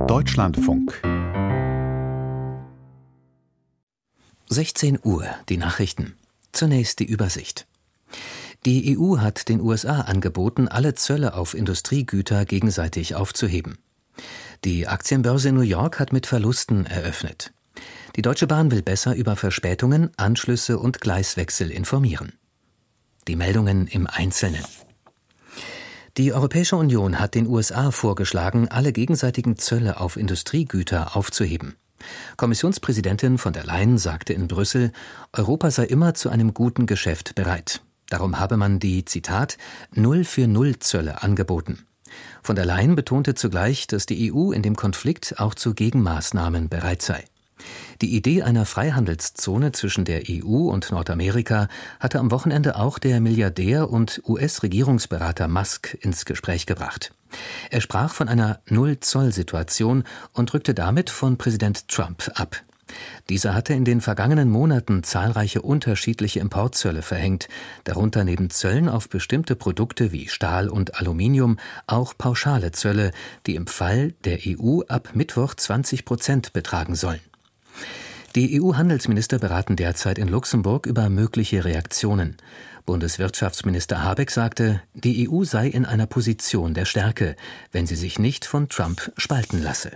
Deutschlandfunk 16 Uhr, die Nachrichten. Zunächst die Übersicht. Die EU hat den USA angeboten, alle Zölle auf Industriegüter gegenseitig aufzuheben. Die Aktienbörse in New York hat mit Verlusten eröffnet. Die Deutsche Bahn will besser über Verspätungen, Anschlüsse und Gleiswechsel informieren. Die Meldungen im Einzelnen. Die Europäische Union hat den USA vorgeschlagen, alle gegenseitigen Zölle auf Industriegüter aufzuheben. Kommissionspräsidentin von der Leyen sagte in Brüssel, Europa sei immer zu einem guten Geschäft bereit. Darum habe man die, Zitat, Null-für-Null-Zölle angeboten. Von der Leyen betonte zugleich, dass die EU in dem Konflikt auch zu Gegenmaßnahmen bereit sei. Die Idee einer Freihandelszone zwischen der EU und Nordamerika hatte am Wochenende auch der Milliardär und US-Regierungsberater Musk ins Gespräch gebracht. Er sprach von einer Null-Zoll-Situation und rückte damit von Präsident Trump ab. Dieser hatte in den vergangenen Monaten zahlreiche unterschiedliche Importzölle verhängt, darunter neben Zöllen auf bestimmte Produkte wie Stahl und Aluminium auch pauschale Zölle, die im Fall der EU ab Mittwoch 20% betragen sollen. Die EU-Handelsminister beraten derzeit in Luxemburg über mögliche Reaktionen. Bundeswirtschaftsminister Habeck sagte, die EU sei in einer Position der Stärke, wenn sie sich nicht von Trump spalten lasse.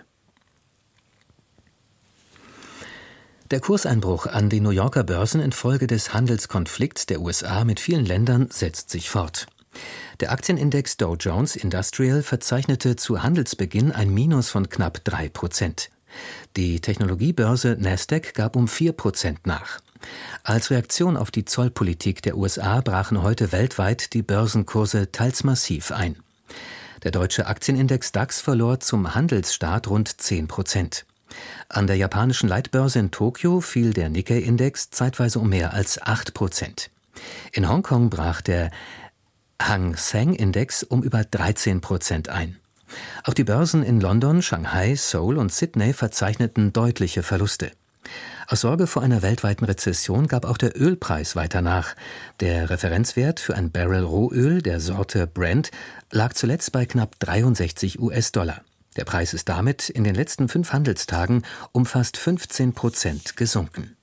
Der Kurseinbruch an den New Yorker Börsen infolge des Handelskonflikts der USA mit vielen Ländern setzt sich fort. Der Aktienindex Dow Jones Industrial verzeichnete zu Handelsbeginn ein Minus von knapp 3%. Die Technologiebörse Nasdaq gab um 4% nach. Als Reaktion auf die Zollpolitik der USA brachen heute weltweit die Börsenkurse teils massiv ein. Der deutsche Aktienindex DAX verlor zum Handelsstart rund 10%. An der japanischen Leitbörse in Tokio fiel der Nikkei-Index zeitweise um mehr als 8%. In Hongkong brach der Hang Seng-Index um über 13% ein. Auch die Börsen in London, Shanghai, Seoul und Sydney verzeichneten deutliche Verluste. Aus Sorge vor einer weltweiten Rezession gab auch der Ölpreis weiter nach. Der Referenzwert für ein Barrel Rohöl der Sorte Brent lag zuletzt bei knapp 63 US-Dollar. Der Preis ist damit in den letzten 5 Handelstagen um fast 15% gesunken.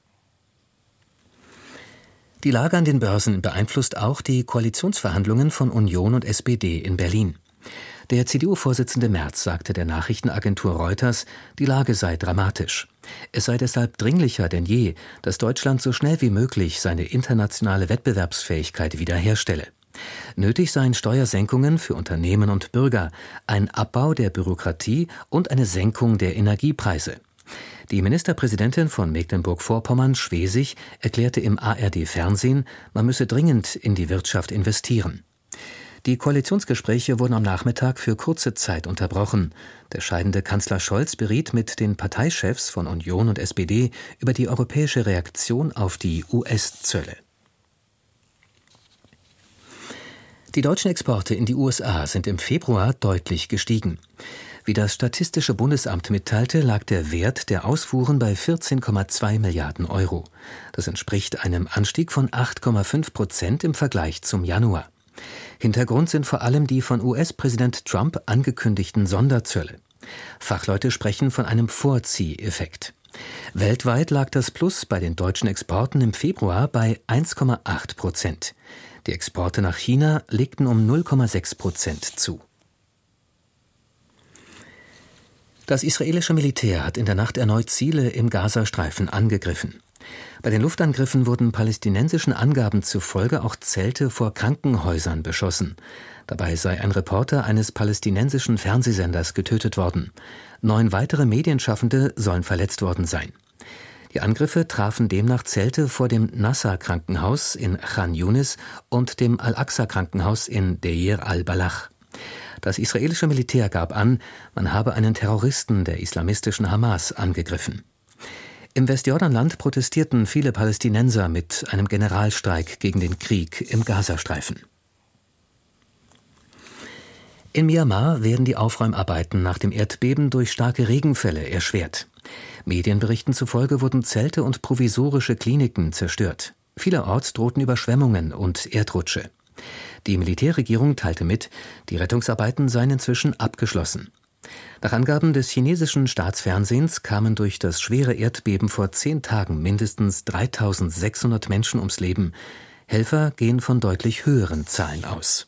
Die Lage an den Börsen beeinflusst auch die Koalitionsverhandlungen von Union und SPD in Berlin. Der CDU-Vorsitzende Merz sagte der Nachrichtenagentur Reuters, die Lage sei dramatisch. Es sei deshalb dringlicher denn je, dass Deutschland so schnell wie möglich seine internationale Wettbewerbsfähigkeit wiederherstelle. Nötig seien Steuersenkungen für Unternehmen und Bürger, ein Abbau der Bürokratie und eine Senkung der Energiepreise. Die Ministerpräsidentin von Mecklenburg-Vorpommern, Schwesig, erklärte im ARD-Fernsehen, man müsse dringend in die Wirtschaft investieren. Die Koalitionsgespräche wurden am Nachmittag für kurze Zeit unterbrochen. Der scheidende Kanzler Scholz beriet mit den Parteichefs von Union und SPD über die europäische Reaktion auf die US-Zölle. Die deutschen Exporte in die USA sind im Februar deutlich gestiegen. Wie das Statistische Bundesamt mitteilte, lag der Wert der Ausfuhren bei 14,2 Milliarden Euro. Das entspricht einem Anstieg von 8,5% im Vergleich zum Januar. Hintergrund sind vor allem die von US-Präsident Trump angekündigten Sonderzölle. Fachleute sprechen von einem Vorzieheffekt. Weltweit lag das Plus bei den deutschen Exporten im Februar bei 1,8%. Die Exporte nach China legten um 0,6% zu. Das israelische Militär hat in der Nacht erneut Ziele im Gazastreifen angegriffen. Bei den Luftangriffen wurden palästinensischen Angaben zufolge auch Zelte vor Krankenhäusern beschossen. Dabei sei ein Reporter eines palästinensischen Fernsehsenders getötet worden. 9 weitere Medienschaffende sollen verletzt worden sein. Die Angriffe trafen demnach Zelte vor dem Nasser-Krankenhaus in Khan Yunis und dem Al-Aqsa-Krankenhaus in Deir al-Balach. Das israelische Militär gab an, man habe einen Terroristen der islamistischen Hamas angegriffen. Im Westjordanland protestierten viele Palästinenser mit einem Generalstreik gegen den Krieg im Gazastreifen. In Myanmar werden die Aufräumarbeiten nach dem Erdbeben durch starke Regenfälle erschwert. Medienberichten zufolge wurden Zelte und provisorische Kliniken zerstört. Vielerorts drohten Überschwemmungen und Erdrutsche. Die Militärregierung teilte mit, die Rettungsarbeiten seien inzwischen abgeschlossen. Nach Angaben des chinesischen Staatsfernsehens kamen durch das schwere Erdbeben vor 10 Tagen mindestens 3.600 Menschen ums Leben. Helfer gehen von deutlich höheren Zahlen aus.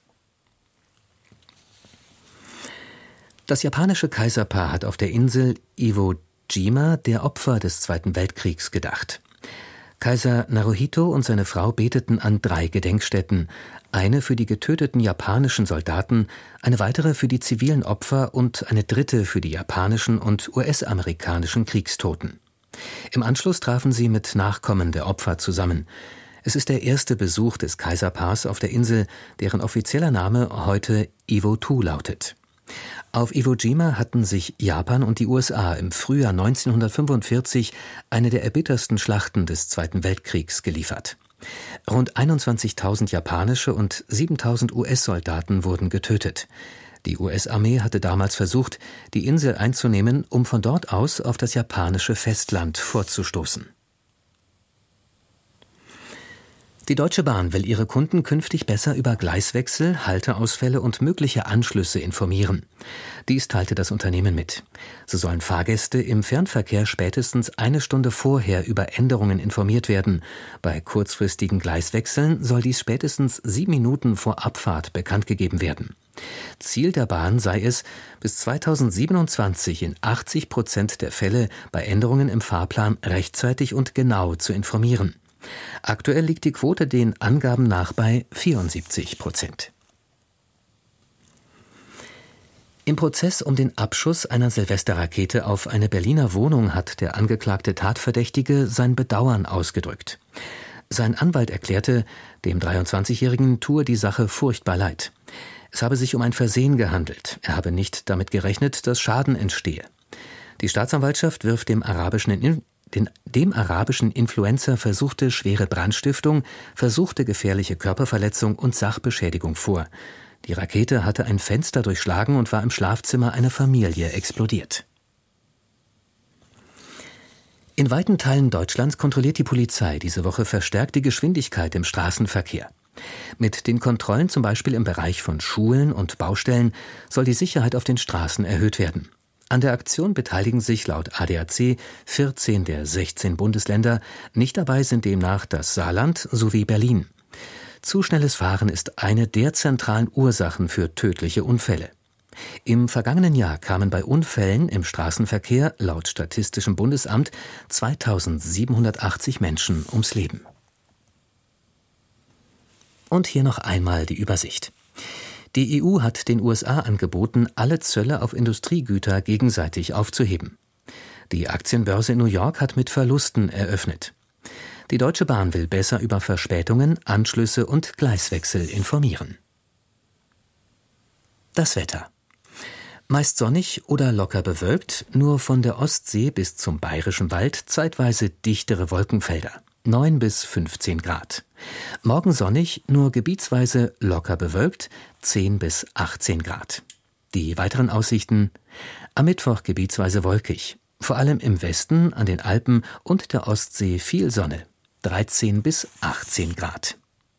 Das japanische Kaiserpaar hat auf der Insel Iwo Jima der Opfer des Zweiten Weltkriegs gedacht. Kaiser Naruhito und seine Frau beteten an 3 Gedenkstätten, eine für die getöteten japanischen Soldaten, eine weitere für die zivilen Opfer und eine dritte für die japanischen und US-amerikanischen Kriegstoten. Im Anschluss trafen sie mit Nachkommen der Opfer zusammen. Es ist der erste Besuch des Kaiserpaars auf der Insel, deren offizieller Name heute Iwo-tu lautet. Auf Iwo Jima hatten sich Japan und die USA im Frühjahr 1945 eine der erbittersten Schlachten des Zweiten Weltkriegs geliefert. Rund 21.000 japanische und 7.000 US-Soldaten wurden getötet. Die US-Armee hatte damals versucht, die Insel einzunehmen, um von dort aus auf das japanische Festland vorzustoßen. Die Deutsche Bahn will ihre Kunden künftig besser über Gleiswechsel, Halteausfälle und mögliche Anschlüsse informieren. Dies teilte das Unternehmen mit. So sollen Fahrgäste im Fernverkehr spätestens 1 Stunde vorher über Änderungen informiert werden. Bei kurzfristigen Gleiswechseln soll dies spätestens 7 Minuten vor Abfahrt bekannt gegeben werden. Ziel der Bahn sei es, bis 2027 in 80% der Fälle bei Änderungen im Fahrplan rechtzeitig und genau zu informieren. Aktuell liegt die Quote den Angaben nach bei 74%. Im Prozess um den Abschuss einer Silvesterrakete auf eine Berliner Wohnung hat der angeklagte Tatverdächtige sein Bedauern ausgedrückt. Sein Anwalt erklärte, dem 23-Jährigen tue die Sache furchtbar leid. Es habe sich um ein Versehen gehandelt. Er habe nicht damit gerechnet, dass Schaden entstehe. Die Staatsanwaltschaft wirft dem arabischen Influencer versuchte schwere Brandstiftung, versuchte gefährliche Körperverletzung und Sachbeschädigung vor. Die Rakete hatte ein Fenster durchschlagen und war im Schlafzimmer einer Familie explodiert. In weiten Teilen Deutschlands kontrolliert die Polizei diese Woche verstärkt die Geschwindigkeit im Straßenverkehr. Mit den Kontrollen zum Beispiel im Bereich von Schulen und Baustellen soll die Sicherheit auf den Straßen erhöht werden. An der Aktion beteiligen sich laut ADAC 14 der 16 Bundesländer, nicht dabei sind demnach das Saarland sowie Berlin. Zu schnelles Fahren ist eine der zentralen Ursachen für tödliche Unfälle. Im vergangenen Jahr kamen bei Unfällen im Straßenverkehr laut Statistischem Bundesamt 2780 Menschen ums Leben. Und hier noch einmal die Übersicht. Die EU hat den USA angeboten, alle Zölle auf Industriegüter gegenseitig aufzuheben. Die Aktienbörse in New York hat mit Verlusten eröffnet. Die Deutsche Bahn will besser über Verspätungen, Anschlüsse und Gleiswechsel informieren. Das Wetter. Meist sonnig oder locker bewölkt, nur von der Ostsee bis zum Bayerischen Wald zeitweise dichtere Wolkenfelder. 9 bis 15 Grad. Morgen sonnig, nur gebietsweise locker bewölkt, 10 bis 18 Grad. Die weiteren Aussichten: am Mittwoch gebietsweise wolkig, vor allem im Westen, an den Alpen und der Ostsee viel Sonne, 13 bis 18 Grad.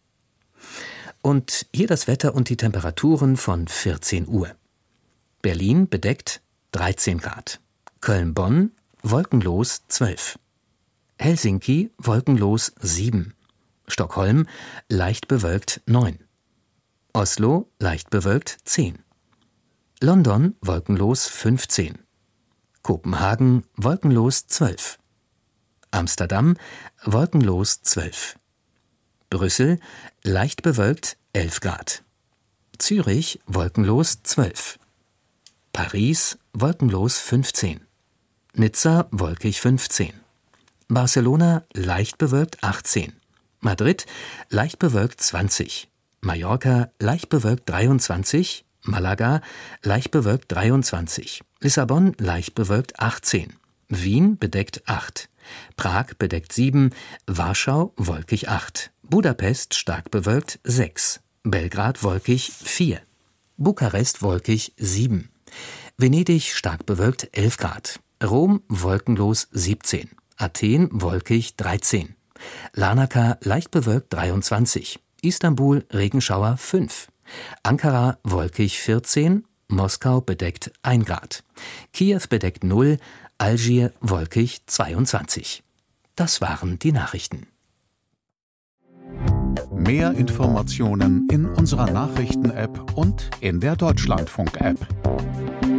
Und hier das Wetter und die Temperaturen von 14 Uhr. Berlin bedeckt 13 Grad, Köln-Bonn wolkenlos 12. Helsinki wolkenlos 7, Stockholm leicht bewölkt 9, Oslo leicht bewölkt 10, London wolkenlos 15, Kopenhagen wolkenlos 12, Amsterdam wolkenlos 12, Brüssel leicht bewölkt 11 Grad, Zürich wolkenlos 12, Paris wolkenlos 15, Nizza wolkig 15, Barcelona leicht bewölkt 18, Madrid leicht bewölkt 20, Mallorca leicht bewölkt 23, Malaga leicht bewölkt 23, Lissabon leicht bewölkt 18, Wien bedeckt 8, Prag bedeckt 7, Warschau wolkig 8, Budapest stark bewölkt 6, Belgrad wolkig 4, Bukarest wolkig 7, Venedig stark bewölkt 11 Grad, Rom wolkenlos 17, Athen wolkig 13, Larnaca leicht bewölkt 23, Istanbul Regenschauer 5, Ankara wolkig 14, Moskau bedeckt 1 Grad. Kiew bedeckt 0, Algier wolkig 22. Das waren die Nachrichten. Mehr Informationen in unserer Nachrichten-App und in der Deutschlandfunk-App.